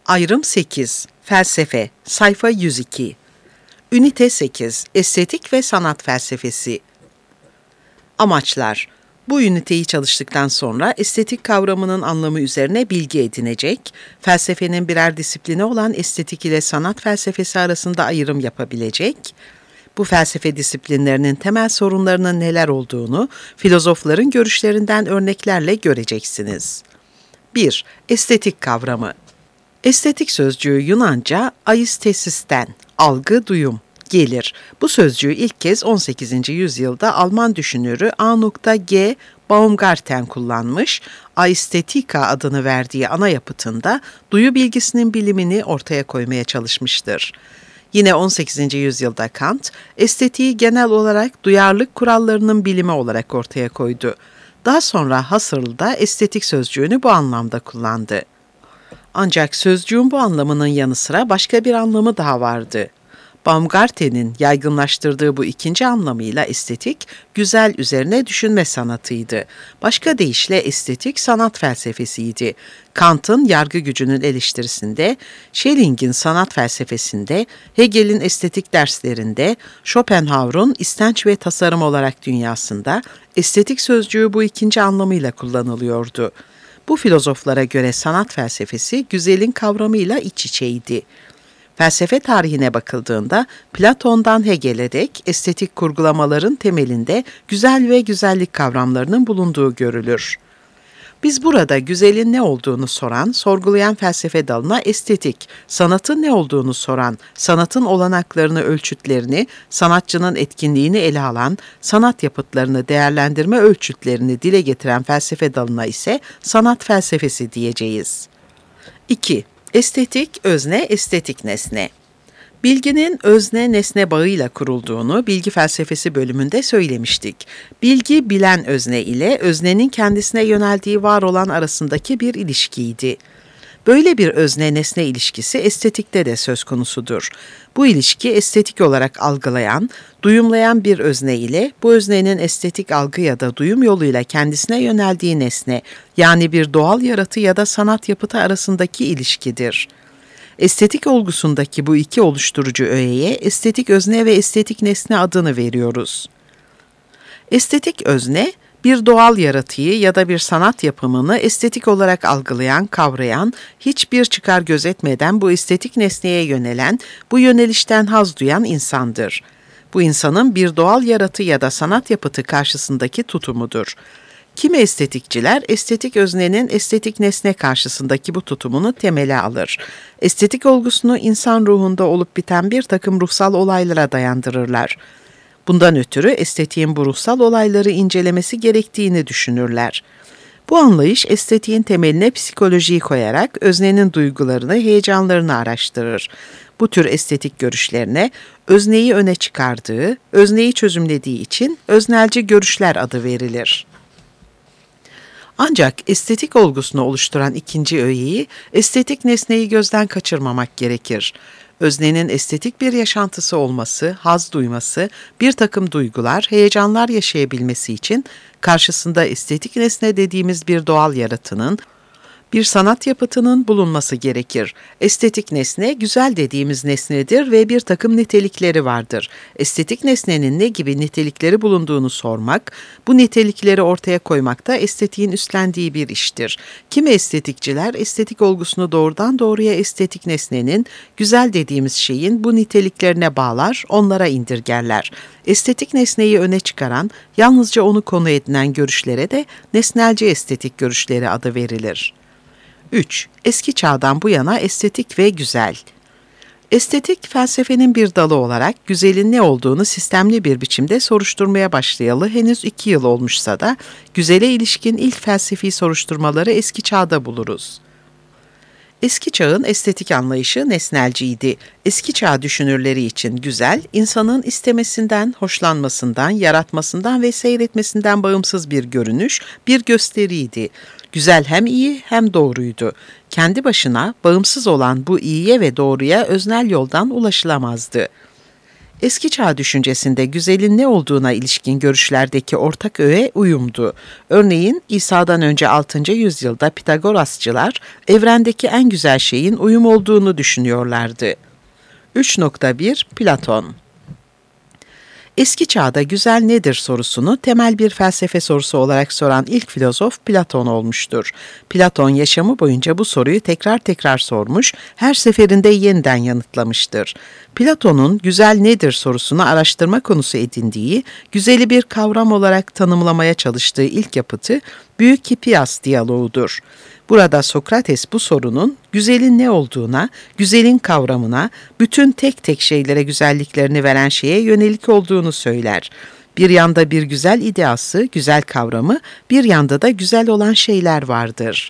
Ayrım 8. Felsefe. Sayfa 102. Ünite 8. Estetik ve sanat felsefesi. Amaçlar. Bu üniteyi çalıştıktan sonra estetik kavramının anlamı üzerine bilgi edinecek, felsefenin birer disiplini olan estetik ile sanat felsefesi arasında ayrım yapabilecek, bu felsefe disiplinlerinin temel sorunlarının neler olduğunu filozofların görüşlerinden örneklerle göreceksiniz. 1. Estetik kavramı. Estetik sözcüğü Yunanca aistesisten, algı, duyum gelir. Bu sözcüğü ilk kez 18. yüzyılda Alman düşünürü A.G. Baumgarten kullanmış, aistetika adını verdiği ana yapıtında duyu bilgisinin bilimini ortaya koymaya çalışmıştır. Yine 18. yüzyılda Kant, estetiği genel olarak duyarlılık kurallarının bilimi olarak ortaya koydu. Daha sonra Husserl da estetik sözcüğünü bu anlamda kullandı. Ancak sözcüğün bu anlamının yanı sıra başka bir anlamı daha vardı. Baumgarten'in yaygınlaştırdığı bu ikinci anlamıyla estetik, güzel üzerine düşünme sanatıydı. Başka deyişle estetik sanat felsefesiydi. Kant'ın yargı gücünün eleştirisinde, Schelling'in sanat felsefesinde, Hegel'in estetik derslerinde, Schopenhauer'un istenç ve tasarım olarak dünyasında estetik sözcüğü bu ikinci anlamıyla kullanılıyordu. Bu filozoflara göre sanat felsefesi güzelin kavramıyla iç içeydi. Felsefe tarihine bakıldığında Platon'dan Hegel'e dek estetik kurgulamaların temelinde güzel ve güzellik kavramlarının bulunduğu görülür. Biz burada güzelin ne olduğunu soran, sorgulayan felsefe dalına estetik, sanatın ne olduğunu soran, sanatın olanaklarını, ölçütlerini, sanatçının etkinliğini ele alan, sanat yapıtlarını değerlendirme ölçütlerini dile getiren felsefe dalına ise sanat felsefesi diyeceğiz. 2. Estetik, özne, estetik nesne. Bilginin özne-nesne bağıyla kurulduğunu bilgi felsefesi bölümünde söylemiştik. Bilgi, bilen özne ile öznenin kendisine yöneldiği var olan arasındaki bir ilişkiydi. Böyle bir özne-nesne ilişkisi estetikte de söz konusudur. Bu ilişki estetik olarak algılayan, duyumlayan bir özne ile bu öznenin estetik algı ya da duyum yoluyla kendisine yöneldiği nesne, yani bir doğal yaratı ya da sanat yapıtı arasındaki ilişkidir. Estetik olgusundaki bu iki oluşturucu öğeye estetik özne ve estetik nesne adını veriyoruz. Estetik özne, bir doğal yaratıyı ya da bir sanat yapımını estetik olarak algılayan, kavrayan, hiçbir çıkar gözetmeden bu estetik nesneye yönelen, bu yönelişten haz duyan insandır. Bu insanın bir doğal yaratı ya da sanat yapıtı karşısındaki tutumudur. Kimi estetikçiler, estetik öznenin estetik nesne karşısındaki bu tutumunu temele alır. Estetik olgusunu insan ruhunda olup biten bir takım ruhsal olaylara dayandırırlar. Bundan ötürü estetiğin bu ruhsal olayları incelemesi gerektiğini düşünürler. Bu anlayış estetiğin temeline psikolojiyi koyarak öznenin duygularını, heyecanlarını araştırır. Bu tür estetik görüşlerine özneyi öne çıkardığı, özneyi çözümlediği için öznelci görüşler adı verilir. Ancak estetik olgusunu oluşturan ikinci öğeyi, estetik nesneyi gözden kaçırmamak gerekir. Öznenin estetik bir yaşantısı olması, haz duyması, bir takım duygular, heyecanlar yaşayabilmesi için karşısında estetik nesne dediğimiz bir doğal yaratının, bir sanat yapıtının bulunması gerekir. Estetik nesne, güzel dediğimiz nesnedir ve bir takım nitelikleri vardır. Estetik nesnenin ne gibi nitelikleri bulunduğunu sormak, bu nitelikleri ortaya koymak da estetiğin üstlendiği bir iştir. Kimi estetikçiler, estetik olgusunu doğrudan doğruya estetik nesnenin, güzel dediğimiz şeyin bu niteliklerine bağlar, onlara indirgerler. Estetik nesneyi öne çıkaran, yalnızca onu konu edinen görüşlere de nesnelci estetik görüşleri adı verilir. 3. Eski çağdan bu yana estetik ve güzel. Estetik, felsefenin bir dalı olarak güzelin ne olduğunu sistemli bir biçimde soruşturmaya başlayalı henüz 2 yıl olmuşsa da, güzele ilişkin ilk felsefi soruşturmaları eski çağda buluruz. Eski çağın estetik anlayışı nesnelciydi. Eski çağ düşünürleri için güzel, insanın istemesinden, hoşlanmasından, yaratmasından ve seyretmesinden bağımsız bir görünüş, bir gösteriydi. Güzel hem iyi hem doğruydu. Kendi başına bağımsız olan bu iyiye ve doğruya öznel yoldan ulaşılamazdı. Eski çağ düşüncesinde güzelin ne olduğuna ilişkin görüşlerdeki ortak öğe uyumdu. Örneğin İsa'dan önce 6. yüzyılda Pitagorasçılar evrendeki en güzel şeyin uyum olduğunu düşünüyorlardı. 3.1 Platon. Eski çağda güzel nedir sorusunu temel bir felsefe sorusu olarak soran ilk filozof Platon olmuştur. Platon yaşamı boyunca bu soruyu tekrar tekrar sormuş, her seferinde yeniden yanıtlamıştır. Platon'un güzel nedir sorusunu araştırma konusu edindiği, güzeli bir kavram olarak tanımlamaya çalıştığı ilk yapıtı Büyük Hippias diyaloğudur. Burada Sokrates bu sorunun güzelin ne olduğuna, güzelin kavramına, bütün tek tek şeylere güzelliklerini veren şeye yönelik olduğunu söyler. Bir yanda bir güzel ideası, güzel kavramı, bir yanda da güzel olan şeyler vardır.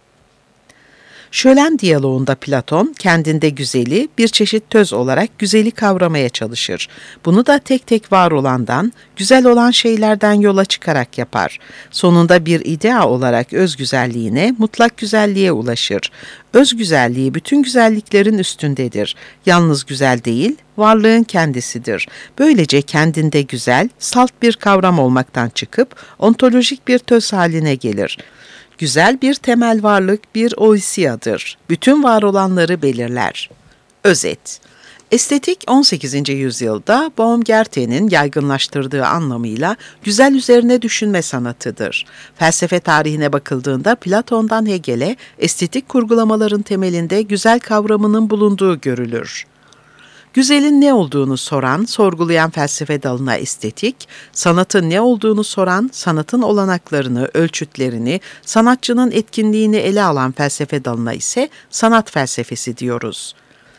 Şölen diyaloğunda Platon kendinde güzeli bir çeşit töz olarak güzeli kavramaya çalışır. Bunu da tek tek var olandan, güzel olan şeylerden yola çıkarak yapar. Sonunda bir idea olarak öz güzelliğine, mutlak güzelliğe ulaşır. Öz güzelliği bütün güzelliklerin üstündedir. Yalnız güzel değil, varlığın kendisidir. Böylece kendinde güzel, salt bir kavram olmaktan çıkıp ontolojik bir töz haline gelir. Güzel bir temel varlık, bir oisiyadır. Bütün var olanları belirler. Özet. Estetik 18. yüzyılda Baumgarten'in yaygınlaştırdığı anlamıyla güzel üzerine düşünme sanatıdır. Felsefe tarihine bakıldığında Platon'dan Hegel'e estetik kurgulamaların temelinde güzel kavramının bulunduğu görülür. Güzelin ne olduğunu soran, sorgulayan felsefe dalına estetik, sanatın ne olduğunu soran, sanatın olanaklarını, ölçütlerini, sanatçının etkinliğini ele alan felsefe dalına ise sanat felsefesi diyoruz.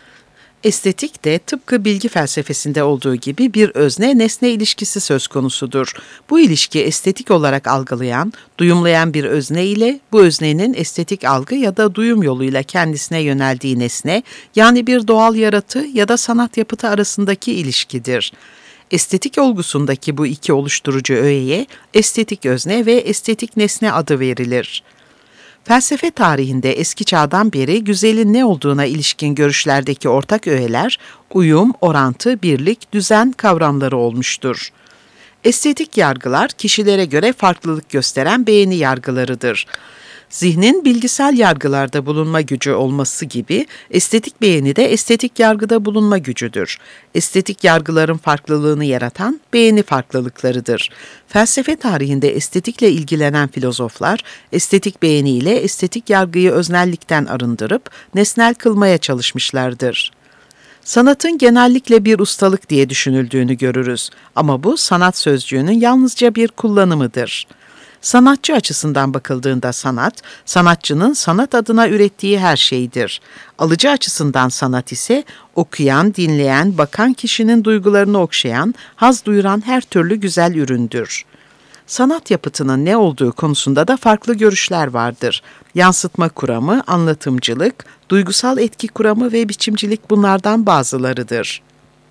Estetik de tıpkı bilgi felsefesinde olduğu gibi bir özne-nesne ilişkisi söz konusudur. Bu ilişki estetik olarak algılayan, duyumlayan bir özne ile bu öznenin estetik algı ya da duyum yoluyla kendisine yöneldiği nesne, yani bir doğal yaratı ya da sanat yapıtı arasındaki ilişkidir. Estetik olgusundaki bu iki oluşturucu öğeye estetik özne ve estetik nesne adı verilir. Felsefe tarihinde eski çağdan beri güzelin ne olduğuna ilişkin görüşlerdeki ortak öğeler, uyum, orantı, birlik, düzen kavramları olmuştur. Estetik yargılar kişilere göre farklılık gösteren beğeni yargılarıdır. Zihnin bilgisel yargılarda bulunma gücü olması gibi estetik beğeni de estetik yargıda bulunma gücüdür. Estetik yargıların farklılığını yaratan beğeni farklılıklarıdır. Felsefe tarihinde estetikle ilgilenen filozoflar estetik beğeniyle estetik yargıyı öznellikten arındırıp nesnel kılmaya çalışmışlardır. Sanatın genellikle bir ustalık diye düşünüldüğünü görürüz ama bu sanat sözcüğünün yalnızca bir kullanımıdır. Sanatçı açısından bakıldığında sanat, sanatçının sanat adına ürettiği her şeydir. Alıcı açısından sanat ise okuyan, dinleyen, bakan kişinin duygularını okşayan, haz duyuran her türlü güzel üründür. Sanat yapıtının ne olduğu konusunda da farklı görüşler vardır. Yansıtma kuramı, anlatımcılık, duygusal etki kuramı ve biçimcilik bunlardan bazılarıdır.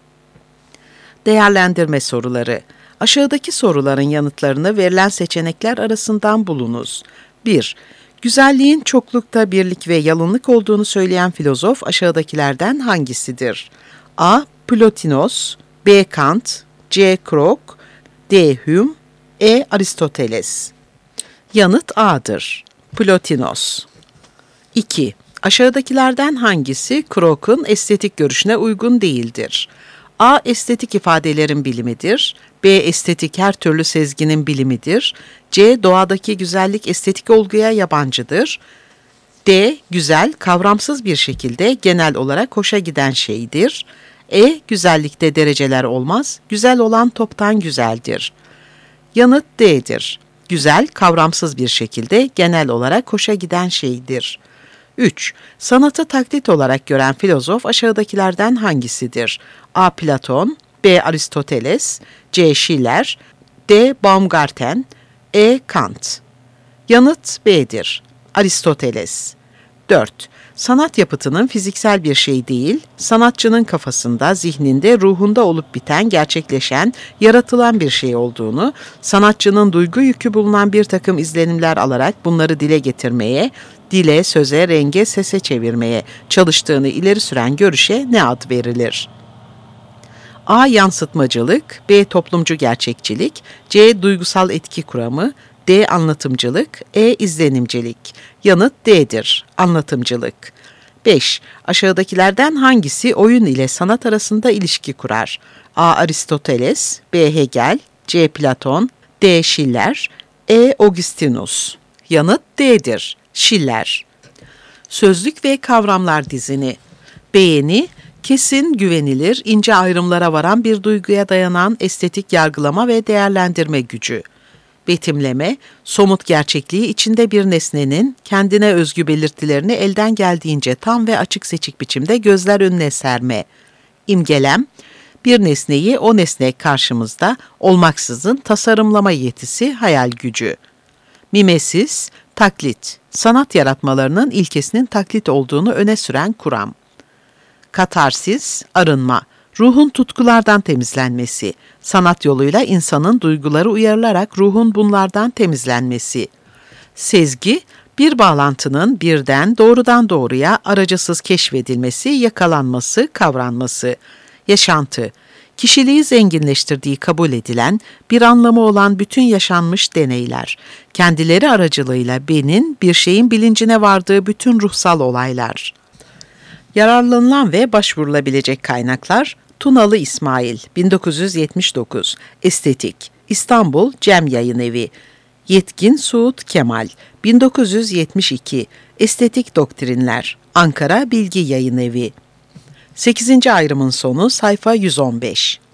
Değerlendirme soruları. Aşağıdaki soruların yanıtlarını verilen seçenekler arasından bulunuz. 1. Güzelliğin çoklukta birlik ve yalınlık olduğunu söyleyen filozof aşağıdakilerden hangisidir? A. Plotinos, B. Kant, C. Croce, D. Hume, E. Aristoteles. Yanıt A'dır. Plotinos. 2. Aşağıdakilerden hangisi Croce'un estetik görüşüne uygun değildir? A. Estetik ifadelerin bilimidir. B. Estetik her türlü sezginin bilimidir. C. Doğadaki güzellik estetik olguya yabancıdır. D. Güzel, kavramsız bir şekilde genel olarak hoşa giden şeydir. E. Güzellikte dereceler olmaz, güzel olan toptan güzeldir. Yanıt D'dir. Güzel, kavramsız bir şekilde genel olarak hoşa giden şeydir. 3. Sanatı taklit olarak gören filozof aşağıdakilerden hangisidir? A. Platon, B. Aristoteles, C. Schiller, D. Baumgarten, E. Kant. Yanıt B'dir. Aristoteles. 4. Sanat yapıtının fiziksel bir şey değil, sanatçının kafasında, zihninde, ruhunda olup biten, gerçekleşen, yaratılan bir şey olduğunu, sanatçının duygu yükü bulunan bir takım izlenimler alarak bunları dile getirmeye, dile, söze, renge, sese çevirmeye çalıştığını ileri süren görüşe ne ad verilir? A. Yansıtmacılık, B. Toplumcu gerçekçilik, C. Duygusal etki kuramı, D. Anlatımcılık, E. İzlenimcilik. Yanıt D'dir. Anlatımcılık. 5. Aşağıdakilerden hangisi oyun ile sanat arasında ilişki kurar? A. Aristoteles, B. Hegel, C. Platon, D. Schiller, E. Augustinus. Yanıt D'dir. Schiller. Sözlük ve kavramlar dizini. Beğeni, kesin, güvenilir, ince ayrımlara varan bir duyguya dayanan estetik yargılama ve değerlendirme gücü. Betimleme, somut gerçekliği içinde bir nesnenin kendine özgü belirtilerini elden geldiğince tam ve açık seçik biçimde gözler önüne serme. İmgelem, bir nesneyi o nesne karşımızda olmaksızın tasarımlama yetisi, hayal gücü. Mimesis, taklit, sanat yaratmalarının ilkesinin taklit olduğunu öne süren kuram. Katarsis, arınma, ruhun tutkulardan temizlenmesi, sanat yoluyla insanın duyguları uyarılarak ruhun bunlardan temizlenmesi. Sezgi, bir bağlantının birden doğrudan doğruya aracısız keşfedilmesi, yakalanması, kavranması. Yaşantı, kişiliği zenginleştirdiği kabul edilen, bir anlamı olan bütün yaşanmış deneyler, kendileri aracılığıyla benin, bir şeyin bilincine vardığı bütün ruhsal olaylar. Yararlanılan ve başvurulabilecek kaynaklar: Tunalı İsmail, 1979, Estetik, İstanbul Cem Yayınevi, Yetkin Suud Kemal, 1972, Estetik Doktrinler, Ankara Bilgi Yayınevi. 8. ayrımın sonu sayfa 115.